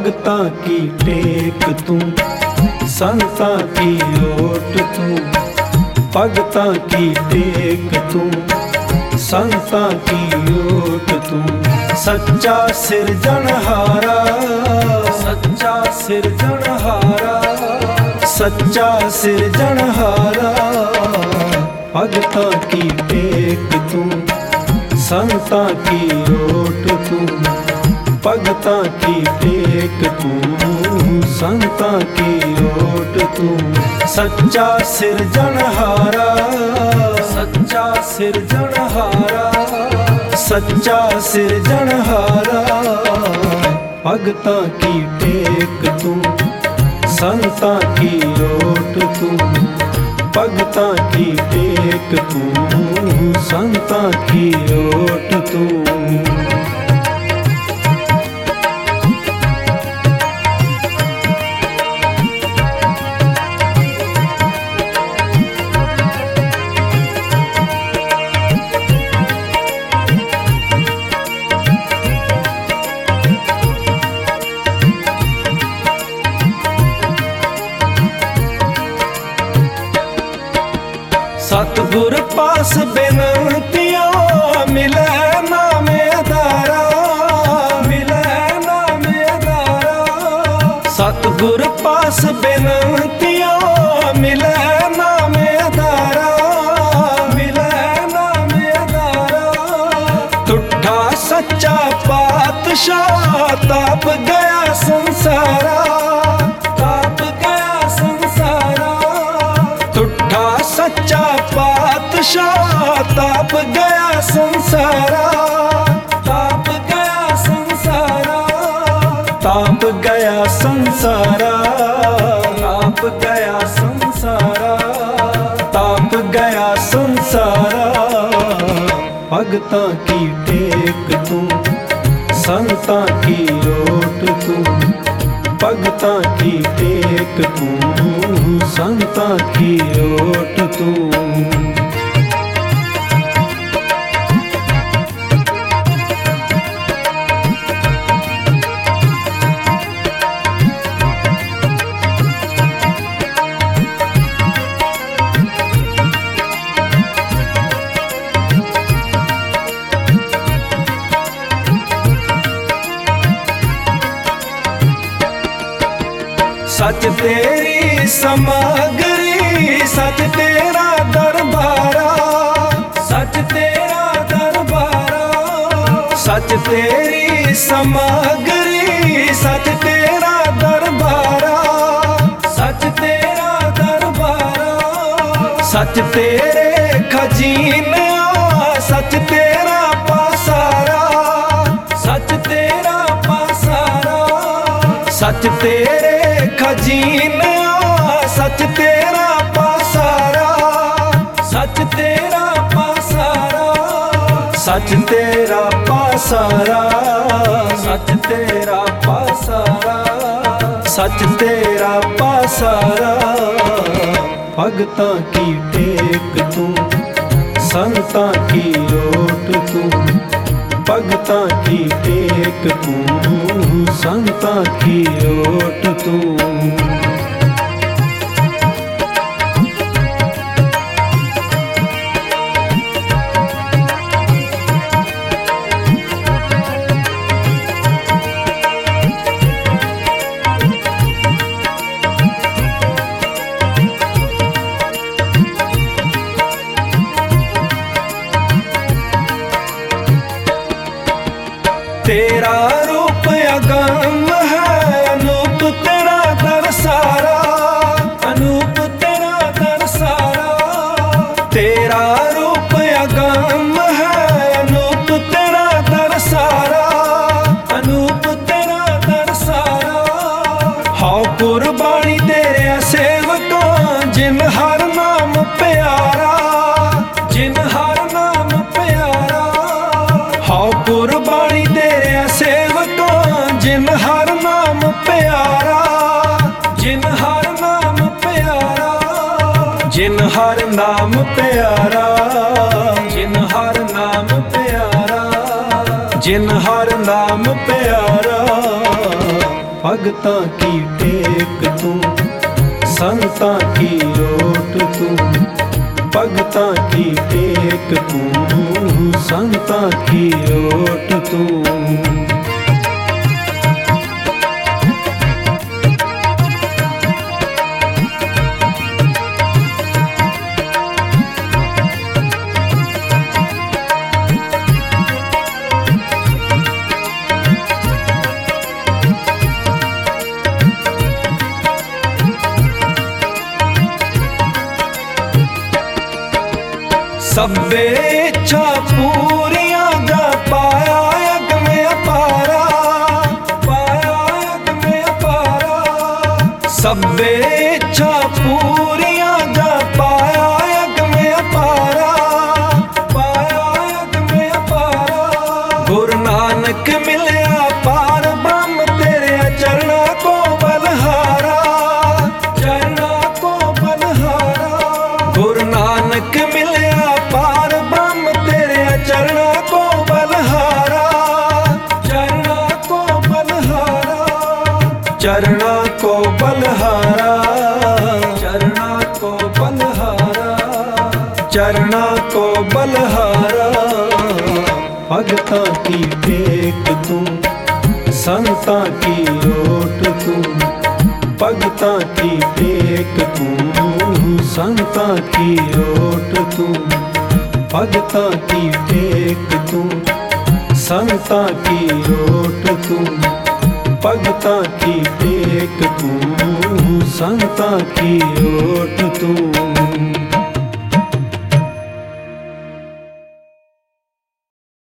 भगतां की टेक तू, संतां की ओट तू। भगतां की टेक तू, संतां की ओट तू। सच्चा सिरजनहारा, सच्चा सिरजनहारा, सच्चा सिरजनहारा। भगतां की टेक तू, संतां की ओट तू। भगतां की टेक तू, संतां की ओट तू। सच्चा सिरजनहारा, सच्चा सिरजनहारा, सच्चा सिरजनहारा। भगतां की टेक तू, संतां की ओट तू। भगतां की टेक तू, संतां की ओट तू। सतगुर पास बेनतियाँ मिले नामेदारा, मिले नामेदारा। सतगुर पास बेनतियाँ मिले नामेदारा, मिले नामेदारा। टूटा सच्चा पातशाह ताप गया संसारा, ताप गया संसारा। टूटा सच्चा पातशाह ताप गया संसारा, ताप गया संसारा। ताप गया संसारा, ताप गया संसारा, ताप गया संसारा। भगतां की टेक तू, संतां की ओट तू। भगतां की टेक तू, संतां की ओट तू। सच तेरी समगरी, सच तेरा दरबारा, सच तेरा दरबारा। सच तेरी समगरी, सच तेरा दरबारा, सच तेरा दरबारा। सच तेरे खजीने, सच तेरा पासारा, सच तेरा पासारा। सच तेरे खजीने, सच तेरा पासारा, सच तेरा पासारा। सच तेरा पासारा, सच तेरा पासारा, सच तेरा पासारा। भगतां की टेक तू, संतां की ओट तू। भगतां की टेक तू, संतां की ओट तू। तेरा रूप अगम है, अनूप तेरा दरसारा, अनूप तेरा दरसारा। तेरा रूप अगम है, अनूप तेरा दरसारा, अनूप तेरा दरसारा। हाउ कुर्बानी तेरे सेवकां, जिन हर नाम प्यारा, जिन हर नाम प्यारा। हाउ कुर्बानी सेवकां, जिन हर नाम प्यारा, जिन हर नाम प्यारा। जिन हर नाम प्यारा, जिन हर नाम प्यारा, जिन हर नाम प्यारा। भगतां की टेक तू, संतां की ओट तू। भगतां की टेक तू, संतां की ओट तू। सब्बे इच्छा पूरियां जा पाया यज्ञ में अपारा, पाया यज्ञ में अपारा। सब्बे इच्छा पूरियां जा पाया यज्ञ में अपारा, पाया यज्ञ में अपारा। गुरु नानक मिलया पार ब्रह्म तेरे चरणा को बलहारा, चरणा को बलहारा। गुरु नानक मिलया पार ब्रह्म तेरे चरणा को बलहारा, चरणा को बलहारा। चरणा को बलहारा, चरणा को बलहारा, चरणा को बलहारा। भगतां की टेक तू, संतां की ओट तू। भगतां की टेक तू, संतां की ओट तू। भगतां की टेक तू, संतां की ओट तू। भगतां की टेक तू, संतां की ओट तू।